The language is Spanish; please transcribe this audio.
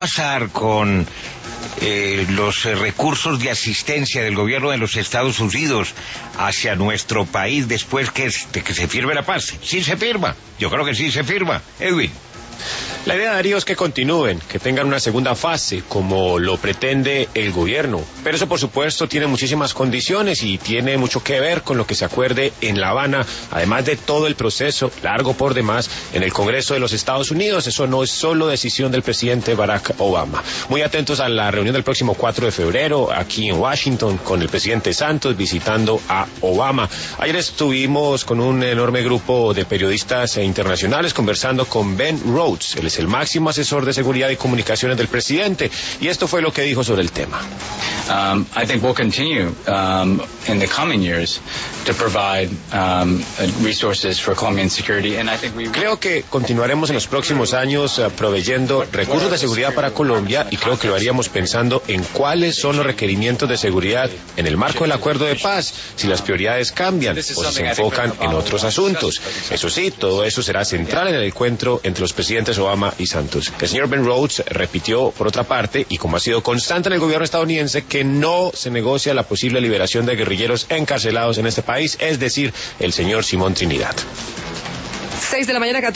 pasar con los recursos de asistencia del gobierno de los Estados Unidos hacia nuestro país después de que se firme la paz? Sí se firma, yo creo que sí se firma. Edwin. La idea, Darío, es que continúen, que tengan una segunda fase, como lo pretende el gobierno. Pero eso, por supuesto, tiene muchísimas condiciones y tiene mucho que ver con lo que se acuerde en La Habana, además de todo el proceso, largo por demás, en el Congreso de los Estados Unidos. Eso no es solo decisión del presidente Barack Obama. Muy atentos a la reunión del próximo 4 de febrero, aquí en Washington, con el presidente Santos visitando a Obama. Ayer estuvimos con un enorme grupo de periodistas internacionales conversando con Ben Rhodes. Él es el máximo asesor de seguridad y comunicaciones del presidente, y esto fue lo que dijo sobre el tema. I think we'll continue in the coming years to provide resources for Colombian security, and I think Creo que continuaremos en los próximos años proveyendo recursos de seguridad para Colombia, y creo que lo haríamos pensando en cuáles son los requerimientos de seguridad en el marco del acuerdo de paz, si las prioridades cambian o si se enfocan en otros asuntos. Eso sí, todo eso será central en el encuentro entre los presidentes Obama y Santos. El señor Ben Rhodes repitió, por otra parte, y como ha sido constante en el gobierno estadounidense, que no se negocia la posible liberación de guerrilleros encarcelados en este país, es decir, el señor Simón Trinidad. 6 de la mañana, 14.